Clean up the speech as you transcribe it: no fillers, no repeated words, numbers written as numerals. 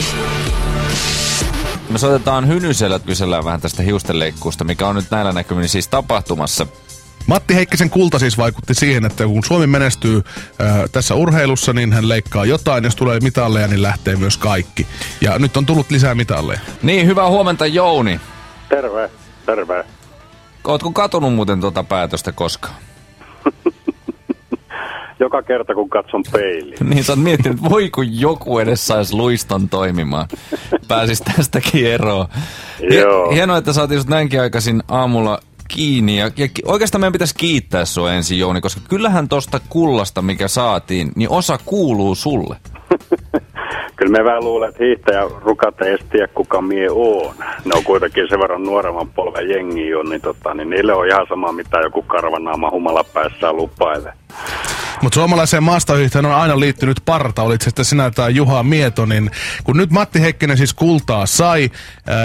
Me soitetaan Hynysellä, että kysellään vähän tästä hiustenleikkuusta, mikä on nyt näillä näkymin siis tapahtumassa. Matti Heikkisen kulta siis vaikutti siihen, että kun Suomi menestyy tässä urheilussa, niin hän leikkaa jotain. Jos tulee mitalleja, niin lähtee myös kaikki. Ja nyt on tullut lisää mitalleja. Niin, hyvää huomenta Jouni. Terve, terve. Ootko katunut muuten tuota päätöstä koskaan? Joka kerta, kun katson peiliin. Niin, sä oot miettinyt, että voi kun joku edes sais luiston toimimaan. Pääsis tästäkin eroon. Joo. Hienoa, että saatiin sut näinkin aikaisin aamulla kiinni. Ja oikeastaan meidän pitäisi kiittää sua ensin, Jouni, koska kyllähän tosta kullasta, mikä saatiin, niin osa kuuluu sulle. Kyllä me vähän luulen, että hiihtäjä rukat ei tiedä, kuka mie on. Ne on kuitenkin sen verran nuoremman polven jengi on, niin niille on ihan sama, mitä joku karvanaama humalapäissään lupailee. Mutta suomalaiseen maastohiihtäjään on aina liittynyt parta, olit se sitten sinä tai Juha Mieto, niin kun nyt Matti Heikkinen siis kultaa sai,